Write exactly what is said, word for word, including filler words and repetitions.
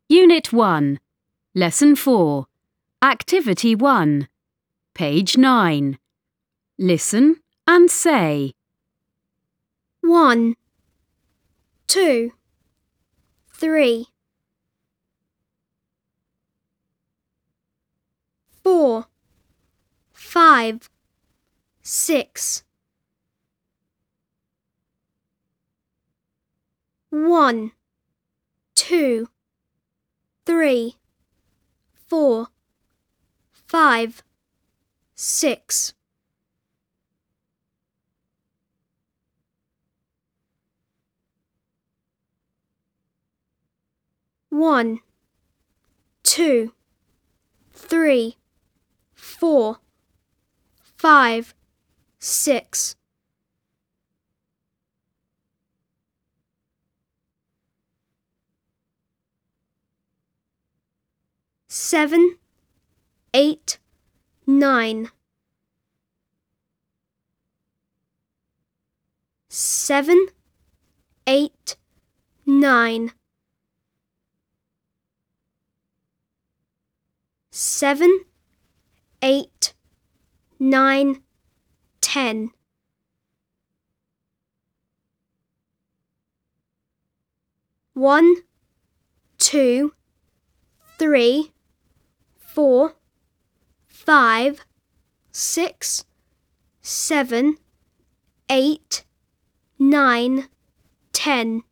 Unit one, Lesson four, Activity one, Page nine. Listen and say. One, two, three, four, five, six. One, two, three, four, five, six. One, two, three, four, five, six. Seven, eight, nine. Seven, eight, nine. Seven, eight, nine, ten. One, two, three, four, five, six, seven, eight, nine, ten.